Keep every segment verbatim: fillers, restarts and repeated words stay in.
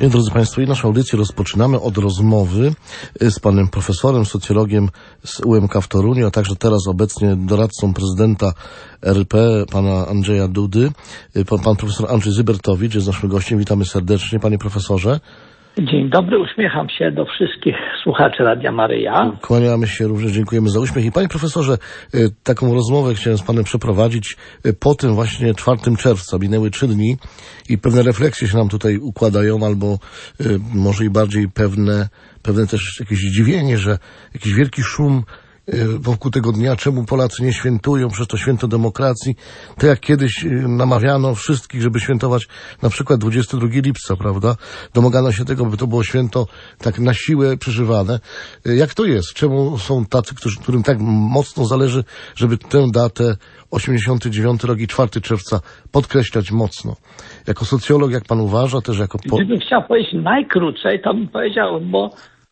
Drodzy Państwo, i naszą audycję rozpoczynamy od rozmowy z panem profesorem, socjologiem z U M K w Toruniu, a także teraz obecnie doradcą prezydenta R P, pana Andrzeja Dudy. Pan, pan profesor Andrzej Zybertowicz jest naszym gościem. Witamy serdecznie, panie profesorze. Dzień dobry, uśmiecham się do wszystkich słuchaczy Radia Maryja. Kłaniamy się również, dziękujemy za uśmiech. I panie profesorze, taką rozmowę chciałem z panem przeprowadzić po tym właśnie czwartego czerwca. Minęły trzy dni i pewne refleksje się nam tutaj układają, albo może i bardziej pewne, pewne też jakieś zdziwienie, że jakiś wielki szum wokół tego dnia, czemu Polacy nie świętują, przecież to święto demokracji, tak jak kiedyś namawiano wszystkich, żeby świętować na przykład dwudziestego drugiego lipca, prawda? Domagano się tego, by to było święto tak na siłę przeżywane. Jak to jest? Czemu są tacy, którzy, którym tak mocno zależy, żeby tę datę osiemdziesiąty dziewiąty rok i czwartego czerwca podkreślać mocno? Jako socjolog, jak pan uważa, też jako... Po... Gdybym chciał powiedzieć najkrócej, to bym powiedział, bo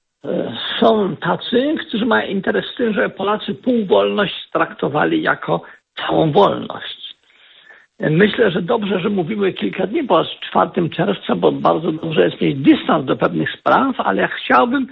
są tacy, którzy mają interes w tym, żeby Polacy półwolność traktowali jako całą wolność. Myślę, że dobrze, że mówimy kilka dni po czwartego czerwca, bo bardzo dobrze jest mieć dystans do pewnych spraw, ale ja chciałbym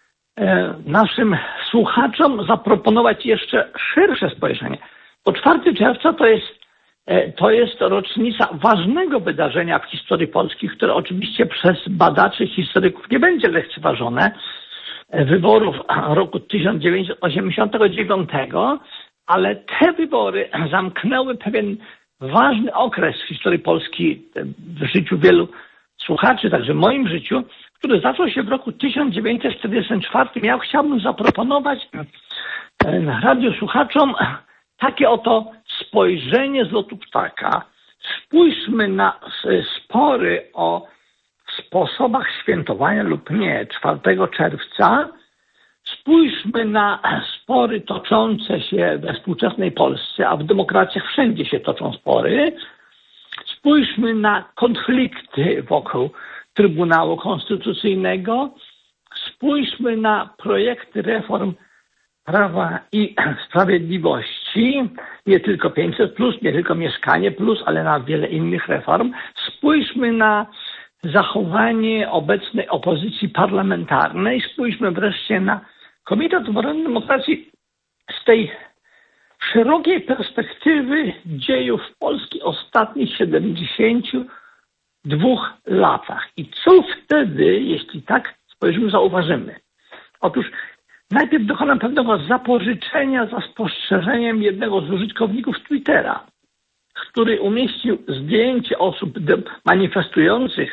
naszym słuchaczom zaproponować jeszcze szersze spojrzenie. Bo czwartego czerwca to jest, to jest rocznica ważnego wydarzenia w historii Polski, które oczywiście przez badaczy, historyków nie będzie lekceważone, wyborów roku tysiąc dziewięćset osiemdziesiątego dziewiątego, ale te wybory zamknęły pewien ważny okres w historii Polski, w życiu wielu słuchaczy, także w moim życiu, który zaczął się w roku tysiąc dziewięćset czterdziestym czwartym. Ja chciałbym zaproponować radiosłuchaczom takie oto spojrzenie z lotu ptaka. Spójrzmy na spory o sposobach świętowania lub nie czwartego czerwca. Spójrzmy na spory toczące się we współczesnej Polsce, a w demokracjach wszędzie się toczą spory. Spójrzmy na konflikty wokół Trybunału Konstytucyjnego. Spójrzmy na projekty reform Prawa i Sprawiedliwości, nie tylko pięćset plus, nie tylko Mieszkanie plus, ale na wiele innych reform. Spójrzmy na zachowanie obecnej opozycji parlamentarnej. Spójrzmy wreszcie na Komitet Obrony Demokracji z tej szerokiej perspektywy dziejów Polski ostatnich siedemdziesięciu dwóch latach. I co wtedy, jeśli tak spojrzymy, zauważymy? Otóż najpierw dokonam pewnego zapożyczenia za spostrzeżeniem jednego z użytkowników Twittera, który umieścił zdjęcie osób manifestujących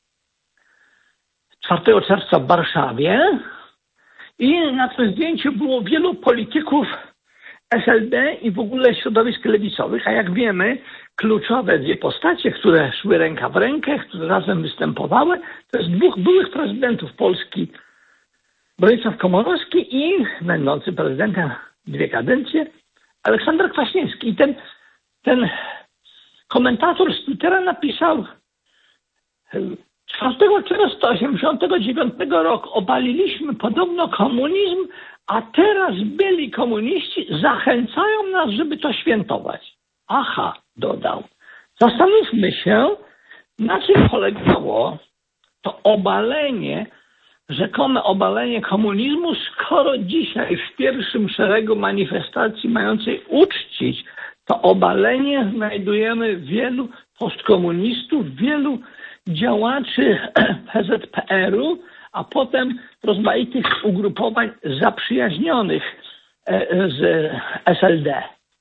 czwartego czerwca w Warszawie i na tym zdjęciu było wielu polityków S L D i w ogóle środowisk lewicowych, a jak wiemy, kluczowe dwie postacie, które szły ręka w rękę, które razem występowały, to jest dwóch byłych prezydentów Polski, Bronisław Komorowski i będący prezydentem dwie kadencje, Aleksander Kwaśniewski. I ten, ten komentator z Twittera napisał: czwartego czerwca osiemdziesiątego dziewiątego roku obaliliśmy podobno komunizm, a teraz byli komuniści zachęcają nas, żeby to świętować. Aha, dodał. Zastanówmy się, na czym polegało to obalenie, rzekome obalenie komunizmu, skoro dzisiaj w pierwszym szeregu manifestacji mającej uczcić to obalenie znajdujemy wielu postkomunistów, wielu działaczy P Z P R u, a potem rozmaitych ugrupowań zaprzyjaźnionych z S L D.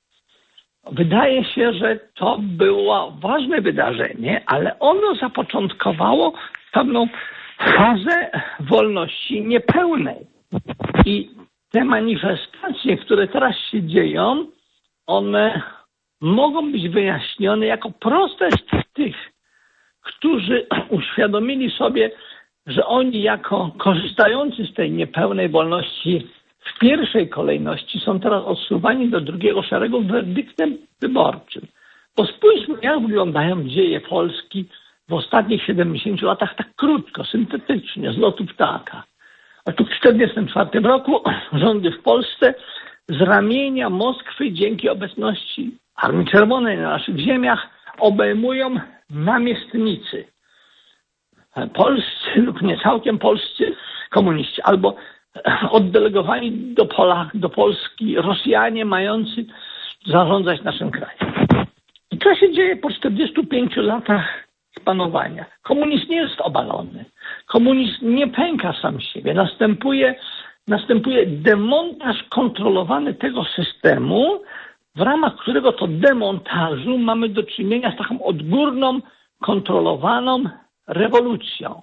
Wydaje się, że to było ważne wydarzenie, ale ono zapoczątkowało pewną fazę wolności niepełnej. I te manifestacje, które teraz się dzieją, one mogą być wyjaśnione jako protest tych, którzy uświadomili sobie, że oni jako korzystający z tej niepełnej wolności w pierwszej kolejności są teraz odsuwani do drugiego szeregu werdyktem wyborczym. Bo spójrzmy, jak wyglądają dzieje Polski w ostatnich siedemdziesięciu latach tak krótko, syntetycznie, z lotu ptaka. A tu w tysiąc dziewięćset czterdziestym czwartym roku rządy w Polsce z ramienia Moskwy dzięki obecności Armii Czerwonej na naszych ziemiach obejmują namiestnicy. polscy lub nie całkiem polscy komuniści, albo oddelegowani do, Pola, do Polski Rosjanie mający zarządzać naszym krajem. I co się dzieje po czterdziestu pięciu latach panowania? Komunizm nie jest obalony. Komunizm nie pęka sam z siebie. Następuje, następuje demontaż kontrolowany tego systemu, w ramach którego to demontażu mamy do czynienia z taką odgórną, kontrolowaną rewolucją.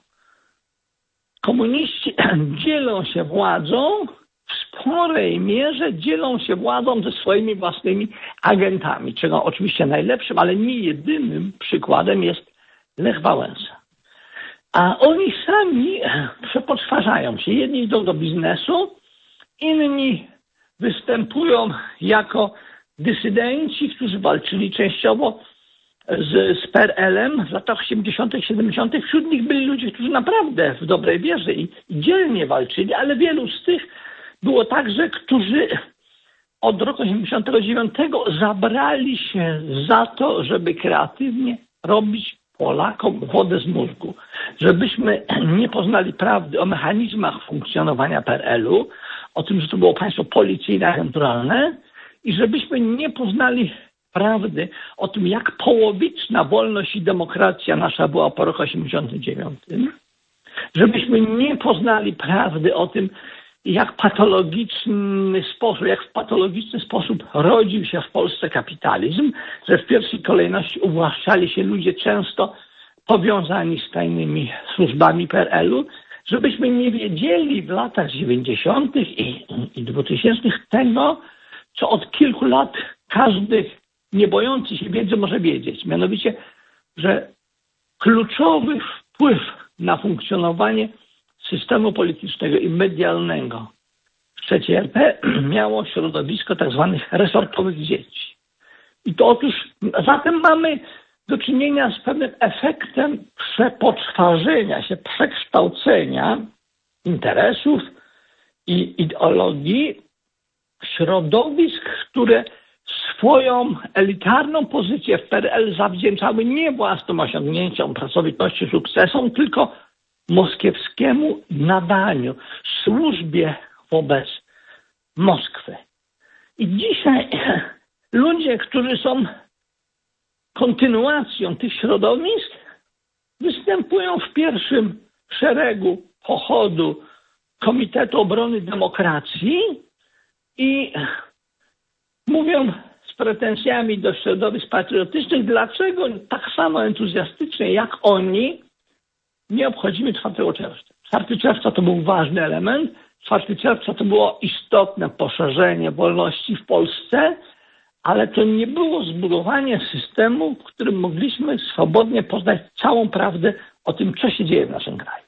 Komuniści dzielą się władzą, w sporej mierze dzielą się władzą ze swoimi własnymi agentami, czego oczywiście najlepszym, ale nie jedynym przykładem jest Lech Wałęsa. A oni sami przepoczwarzają się. Jedni idą do biznesu, inni występują jako dysydenci, którzy walczyli częściowo z, z P R L-em w latach osiemdziesiątych, siedemdziesiątych. Wśród nich byli ludzie, którzy naprawdę w dobrej wierze i, i dzielnie walczyli, ale wielu z tych było także, którzy od roku osiemdziesiątego dziewiątego zabrali się za to, żeby kreatywnie robić Polakom wodę z mózgu. Żebyśmy nie poznali prawdy o mechanizmach funkcjonowania P R L-u, o tym, że to było państwo policyjne, agenturalne i żebyśmy nie poznali prawdy o tym, jak połowiczna wolność i demokracja nasza była po roku osiemdziesiątym dziewiątym. Żebyśmy nie poznali prawdy o tym, jak patologiczny sposób, jak w patologiczny sposób rodził się w Polsce kapitalizm, że w pierwszej kolejności uwłaszczali się ludzie często powiązani z tajnymi służbami P R L-u, żebyśmy nie wiedzieli w latach dziewięćdziesiątych i, i dwutysięcznych tego, co od kilku lat każdy nie bojący się wiedzy może wiedzieć. Mianowicie, że kluczowy wpływ na funkcjonowanie systemu politycznego i medialnego w trzeciej R P miało środowisko tak zwanych resortowych dzieci. I to otóż zatem mamy do czynienia z pewnym efektem przepoczwarzenia się, przekształcenia interesów i ideologii środowisk, które swoją elitarną pozycję w P R L zawdzięczały nie własnym osiągnięciom, pracowitości, sukcesom, tylko moskiewskiemu nadaniu, służbie wobec Moskwy. I dzisiaj ludzie, którzy są kontynuacją tych środowisk, występują w pierwszym szeregu pochodu Komitetu Obrony Demokracji i mówią z pretensjami do środowisk patriotycznych, dlaczego tak samo entuzjastycznie jak oni nie obchodzimy czwartego czerwca. czwartego czerwca to był ważny element. czwartego czerwca to było istotne poszerzenie wolności w Polsce, ale to nie było zbudowanie systemu, w którym mogliśmy swobodnie poznać całą prawdę o tym, co się dzieje w naszym kraju.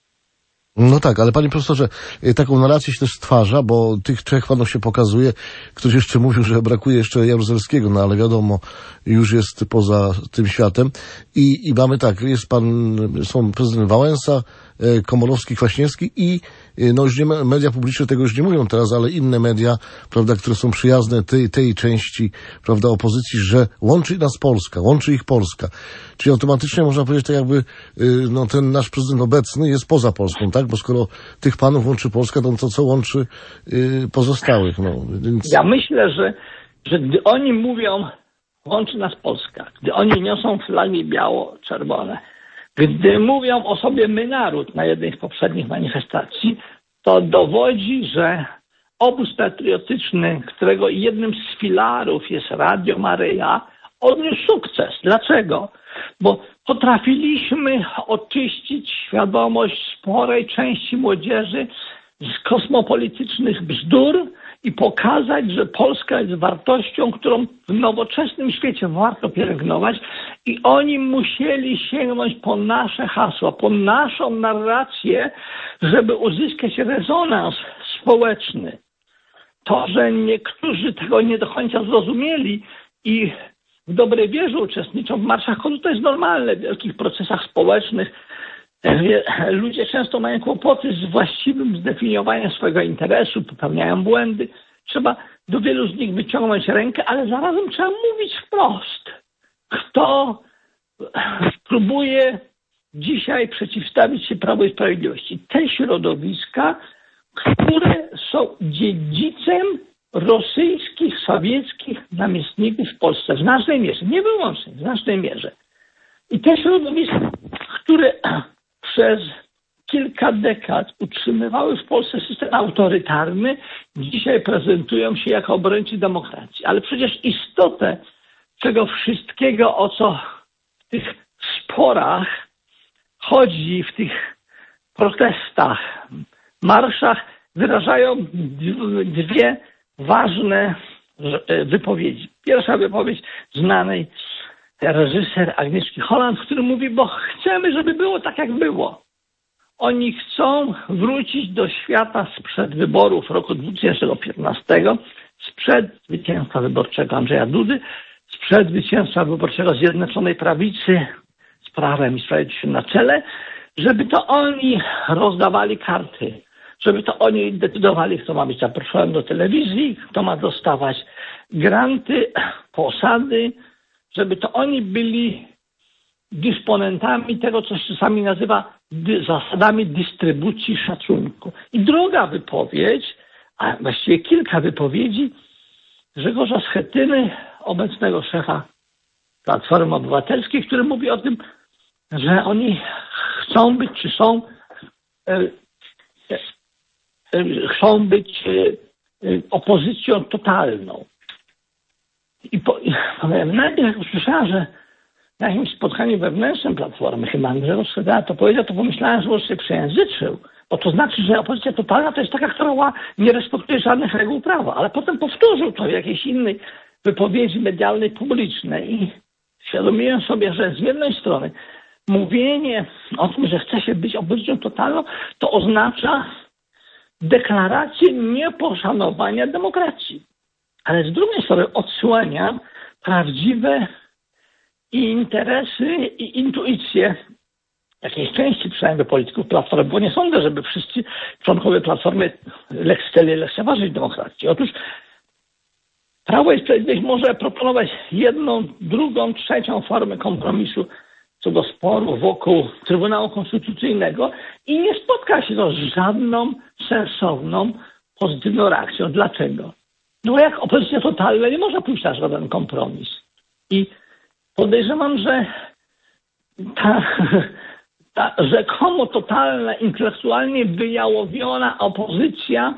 No tak, ale panie profesorze, taką narrację się też stwarza, bo tych trzech panów się pokazuje. Ktoś jeszcze mówił, że brakuje jeszcze Jaruzelskiego, no ale wiadomo, już jest poza tym światem. I, i mamy tak, jest pan, są prezydent Wałęsa, Komorowski, Kwaśniewski i no już nie, media publiczne tego już nie mówią teraz, ale inne media, prawda, które są przyjazne tej, tej części, prawda, opozycji, że łączy nas Polska, łączy ich Polska. Czyli automatycznie można powiedzieć, tak jakby no, ten nasz prezydent obecny jest poza Polską, tak? Bo skoro tych panów łączy Polska, to to co łączy y, pozostałych. No, więc... Ja myślę, że, że gdy oni mówią, łączy nas Polska, gdy oni niosą flagi biało-czerwone, gdy mówią o sobie my naród na jednej z poprzednich manifestacji, to dowodzi, że obóz patriotyczny, którego jednym z filarów jest Radio Maryja, odniósł sukces. Dlaczego? Bo potrafiliśmy oczyścić świadomość sporej części młodzieży z kosmopolitycznych bzdur i pokazać, że Polska jest wartością, którą w nowoczesnym świecie warto pielęgnować i oni musieli sięgnąć po nasze hasła, po naszą narrację, żeby uzyskać rezonans społeczny. To, że niektórzy tego nie do końca zrozumieli i w dobrej wierze uczestniczą w marszach chodu, to jest normalne w wielkich procesach społecznych. Ludzie często mają kłopoty z właściwym zdefiniowaniem swojego interesu, popełniają błędy. Trzeba do wielu z nich wyciągnąć rękę, ale zarazem trzeba mówić wprost. Kto próbuje dzisiaj przeciwstawić się Prawu i Sprawiedliwości. Te środowiska, które są dziedzicem rosyjskich, sowieckich namiestników w Polsce w znacznej mierze, nie wyłącznie, w znacznej mierze. I te środowiska, które przez kilka dekad utrzymywały w Polsce system autorytarny, dzisiaj prezentują się jako obrońcy demokracji. Ale przecież istotę tego wszystkiego, o co w tych sporach chodzi, w tych protestach, marszach, wyrażają dwie ważne wypowiedzi. Pierwsza wypowiedź znanej reżyser Agnieszki Holland, który mówi, bo chcemy, żeby było tak, jak było. Oni chcą wrócić do świata sprzed wyborów roku dwa tysiące piętnastego, sprzed zwycięstwa wyborczego Andrzeja Dudy, sprzed zwycięstwa wyborczego Zjednoczonej Prawicy z Prawem i Sprawiedliwością na czele, żeby to oni rozdawali karty, żeby to oni decydowali, kto ma być zaproszony do telewizji, kto ma dostawać granty, posady, żeby to oni byli dysponentami tego, co się czasami nazywa dy, zasadami dystrybucji szacunku. I druga wypowiedź, a właściwie kilka wypowiedzi Grzegorza Schetyny, obecnego szefa Platformy Obywatelskiej, który mówi o tym, że oni chcą być, czy są, e, e, chcą być e, e, opozycją totalną. I po, powiem, najpierw jak usłyszałem, że na jakimś spotkaniu wewnętrznym Platformy, chyba Grzegorz Schetyna to powiedział, to pomyślałem, że może się przejęzyczył, bo to znaczy, że opozycja totalna to jest taka, która nie respektuje żadnych reguł prawa, ale potem powtórzył to w jakiejś innej wypowiedzi medialnej, publicznej i świadomiłem sobie, że z jednej strony mówienie o tym, że chce się być opozycją totalną, to oznacza deklarację nieposzanowania demokracji. Ale z drugiej strony odsłania prawdziwe i interesy i intuicje jakiejś części przynajmniej polityków Platformy, bo nie sądzę, żeby wszyscy członkowie Platformy chcieli lekceważyć demokrację. Otóż Prawo i Sprawiedliwość może proponować jedną, drugą, trzecią formę kompromisu co do sporu wokół Trybunału Konstytucyjnego i nie spotka się to z żadną sensowną, pozytywną reakcją. Dlaczego? No bo jak opozycja totalna nie może pójść na żaden kompromis. I podejrzewam, że ta, ta rzekomo totalna, intelektualnie wyjałowiona opozycja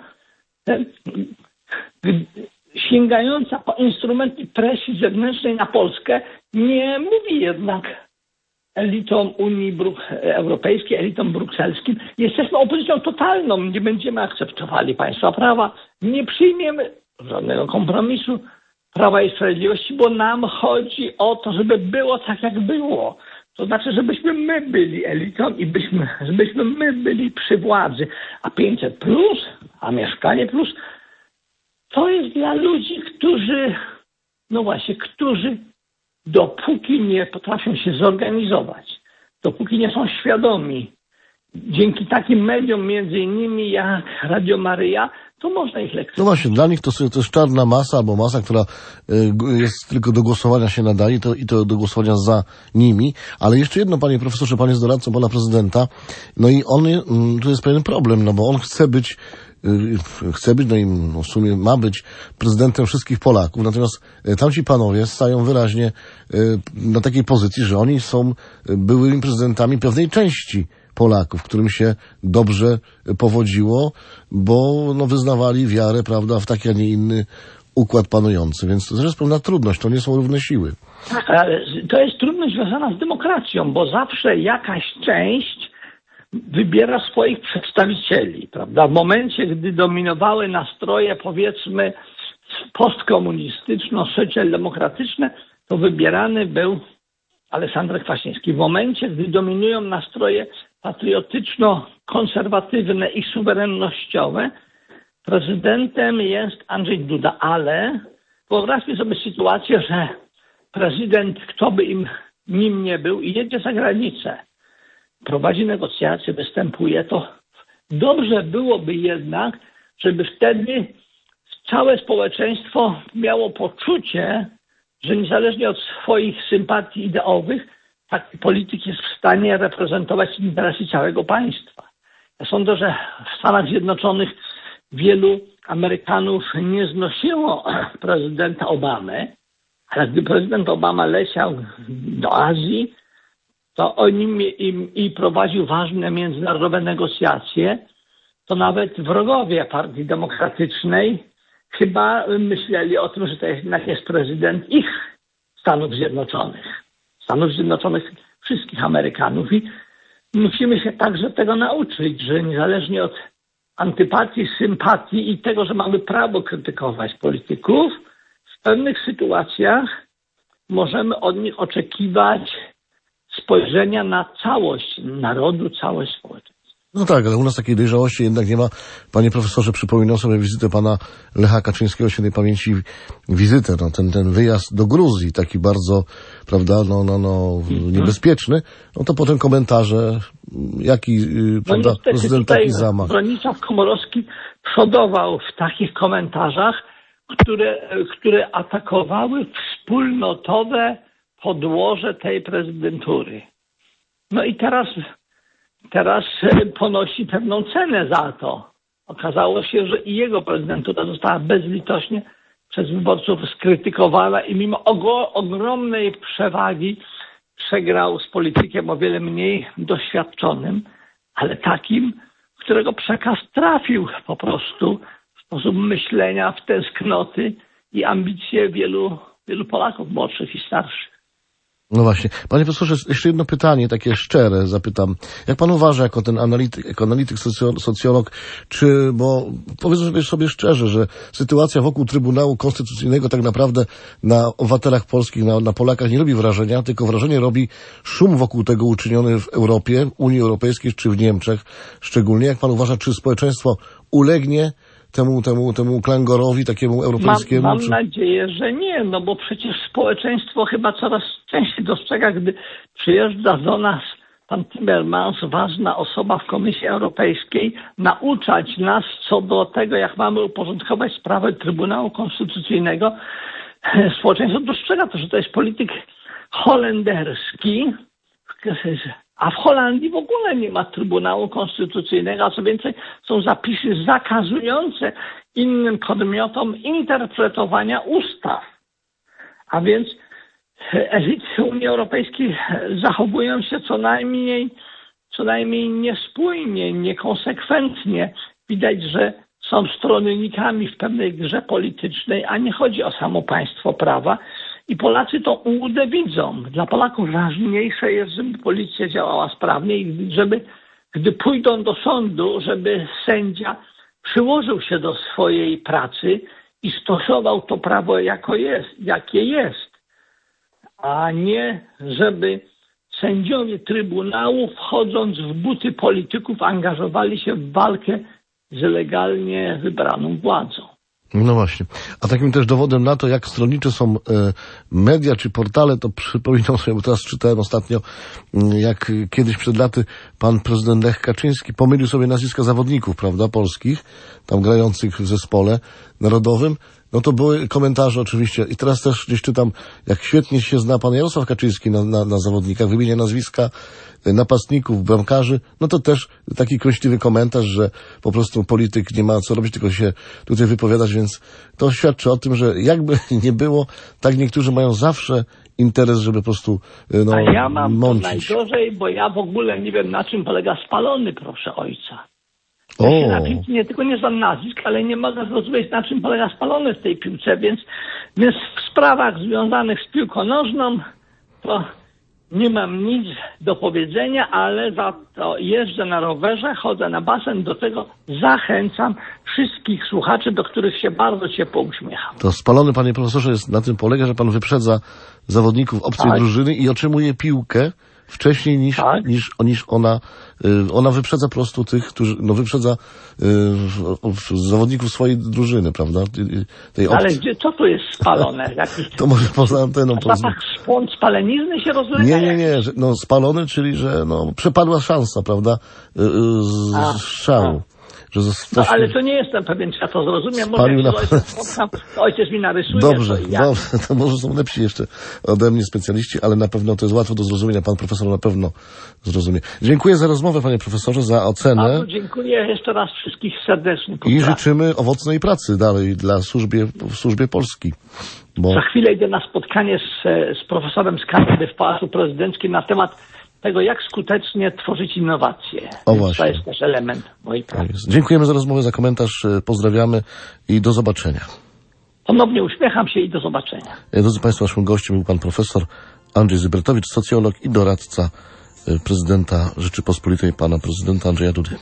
sięgająca po instrumenty presji zewnętrznej na Polskę nie mówi jednak elitom Unii Europejskiej, elitom brukselskim. Jesteśmy opozycją totalną, nie będziemy akceptowali państwa prawa, nie przyjmiemy żadnego kompromisu Prawa i Sprawiedliwości, bo nam chodzi o to, żeby było tak, jak było. To znaczy, żebyśmy my byli elitą i byśmy, żebyśmy my byli przy władzy. A pięćset plus, a Mieszkanie plus, to jest dla ludzi, którzy, no właśnie, którzy dopóki nie potrafią się zorganizować, dopóki nie są świadomi, dzięki takim mediom między innymi jak Radio Maryja, to można ich lekceważyć. No właśnie, dla nich to, to jest czarna masa, albo masa, która jest tylko do głosowania się nadaje to, i to do głosowania za nimi. Ale jeszcze jedno, panie profesorze, pan jest doradcą pana prezydenta. No i on, tu jest pewien problem, no bo on chce być chce być, no i w sumie ma być prezydentem wszystkich Polaków, natomiast tamci panowie stają wyraźnie na takiej pozycji, że oni są byłymi prezydentami pewnej części Polaków, którym się dobrze powodziło, bo no, wyznawali wiarę, prawda, w taki, a nie inny układ panujący, więc to też jest pewna trudność, to nie są równe siły. Tak, ale to jest trudność związana z demokracją, bo zawsze jakaś część wybiera swoich przedstawicieli, prawda? W momencie, gdy dominowały nastroje, powiedzmy, postkomunistyczno-socjaldemokratyczne, to wybierany był Aleksander Kwaśniewski. W momencie, gdy dominują nastroje patriotyczno-konserwatywne i suwerennościowe, prezydentem jest Andrzej Duda, ale wyobraźmy sobie sytuację, że prezydent, kto by im, nim nie był, jedzie za granicę, prowadzi negocjacje, występuje, to dobrze byłoby jednak, żeby wtedy całe społeczeństwo miało poczucie, że niezależnie od swoich sympatii ideowych, taki polityk jest w stanie reprezentować interesy całego państwa. Ja sądzę, że w Stanach Zjednoczonych wielu Amerykanów nie znosiło prezydenta Obamy, ale gdy prezydent Obama leciał do Azji, to on im, im, i prowadził ważne międzynarodowe negocjacje, to nawet wrogowie Partii Demokratycznej chyba myśleli o tym, że to jednak jest prezydent ich Stanów Zjednoczonych. Stanów Zjednoczonych wszystkich Amerykanów. I musimy się także tego nauczyć, że niezależnie od antypatii, sympatii i tego, że mamy prawo krytykować polityków, w pewnych sytuacjach możemy od nich oczekiwać spojrzenia na całość narodu, całość społeczeństwa. No tak, ale u nas takiej dojrzałości jednak nie ma. Panie profesorze, przypominam sobie wizytę pana Lecha Kaczyńskiego, świętej pamięci wizytę, no, ten, ten wyjazd do Gruzji, taki bardzo, prawda, no, no, no, niebezpieczny, no to potem komentarze, jaki, yy, prawda, no prezydent taki zamach. Bronisław Komorowski przodował w takich komentarzach, które, które atakowały wspólnotowe podłoże tej prezydentury. No i teraz Teraz ponosi pewną cenę za to. Okazało się, że i jego prezydentura została bezlitośnie przez wyborców skrytykowana i mimo ogromnej przewagi przegrał z politykiem o wiele mniej doświadczonym, ale takim, którego przekaz trafił po prostu w sposób myślenia w tęsknoty i ambicje wielu, wielu Polaków młodszych i starszych. No właśnie. Panie profesorze, jeszcze jedno pytanie, takie szczere zapytam. Jak pan uważa, jako ten analityk, jako analityk socjolog, czy, bo powiedzmy sobie szczerze, że sytuacja wokół Trybunału Konstytucyjnego tak naprawdę na obywatelach polskich, na, na Polakach nie robi wrażenia, tylko wrażenie robi szum wokół tego uczyniony w Europie, Unii Europejskiej czy w Niemczech szczególnie. Jak pan uważa, czy społeczeństwo ulegnie temu, temu, temu klangorowi takiemu europejskiemu? Mam, mam czy... nadzieję, że nie, no bo przecież społeczeństwo chyba coraz częściej dostrzega, gdy przyjeżdża do nas pan Timmermans, ważna osoba w Komisji Europejskiej, nauczać nas co do tego, jak mamy uporządkować sprawę Trybunału Konstytucyjnego. Społeczeństwo dostrzega to, że to jest polityk holenderski, a w Holandii w ogóle nie ma Trybunału Konstytucyjnego, a co więcej są zapisy zakazujące innym podmiotom interpretowania ustaw. A więc elity Unii Europejskiej zachowują się co najmniej, co najmniej niespójnie, niekonsekwentnie. Widać, że są stronnikami w pewnej grze politycznej, a nie chodzi o samo państwo prawa. I Polacy tą ułudę widzą. Dla Polaków ważniejsze jest, żeby policja działała sprawnie i żeby, gdy pójdą do sądu, żeby sędzia przyłożył się do swojej pracy i stosował to prawo jako jest, jakie jest. A nie, żeby sędziowie Trybunału, wchodząc w buty polityków, angażowali się w walkę z legalnie wybraną władzą. No właśnie. A takim też dowodem na to, jak stronnicze są e, media czy portale, to przypominam sobie, bo teraz czytałem ostatnio, jak kiedyś przed laty pan prezydent Lech Kaczyński pomylił sobie nazwiska zawodników, prawda, polskich, tam grających w zespole narodowym. No to były komentarze oczywiście. I teraz też gdzieś czytam, jak świetnie się zna pan Jarosław Kaczyński na, na, na zawodnikach, wymienia nazwiska napastników, bramkarzy. No to też taki kąśliwy komentarz, że po prostu polityk nie ma co robić, tylko się tutaj wypowiadać, więc to świadczy o tym, że jakby nie było, tak niektórzy mają zawsze interes, żeby po prostu no, A ja mam mącić. to najgorzej, bo ja w ogóle nie wiem, na czym polega spalony, proszę ojca. O. Ja się na piłce nie tylko nie znam nazwisk, ale nie mogę zrozumieć, na czym polega spalony w tej piłce, więc, więc w sprawach związanych z piłką nożną to nie mam nic do powiedzenia, ale za to jeżdżę na rowerze, chodzę na basen, do tego zachęcam wszystkich słuchaczy, do których się bardzo ciepło uśmiecham. To spalony, panie profesorze, jest na tym polega, że pan wyprzedza zawodników obcej tak. drużyny i otrzymuje piłkę wcześniej niż, tak. niż, niż ona, y, ona wyprzedza po prostu tych, którzy, no wyprzedza y, w, w zawodników swojej drużyny, prawda? Tej Ale gdzie, co tu jest spalone? Jakiś... To może poza anteną. Zapach spłon spalenizny się rozlewa? Nie, nie, nie, że, no spalony, czyli że no przepadła szansa, prawda? Y, y, z, z strzału. że No zostaliśmy... ale to nie jestem pewien, czy ja to zrozumiem. Może Spalił jak na- się ojciec spotkam, to ojciec mi narysuje. Dobrze, to ja. dobrze, to może są lepsi jeszcze ode mnie specjaliści, ale na pewno to jest łatwo do zrozumienia. Pan profesor na pewno zrozumie. Dziękuję za rozmowę, panie profesorze, za ocenę Bardzo dziękuję jeszcze raz wszystkich serdecznie. i Pozdrawiam. życzymy owocnej pracy dalej dla służbie, w służbie Polski. Bo Za chwilę idę na spotkanie z, z profesorem z Kanady w Pałacu Prezydenckim na temat tego, jak skutecznie tworzyć innowacje. O, Więc właśnie. to jest też element mojej pracy. tak jest. Dziękujemy za rozmowę, za komentarz, pozdrawiamy i do zobaczenia. Ponownie uśmiecham się i do zobaczenia. Drodzy Państwo, naszym gościem był pan profesor Andrzej Zybertowicz, socjolog i doradca prezydenta Rzeczypospolitej, pana prezydenta Andrzeja Dudy.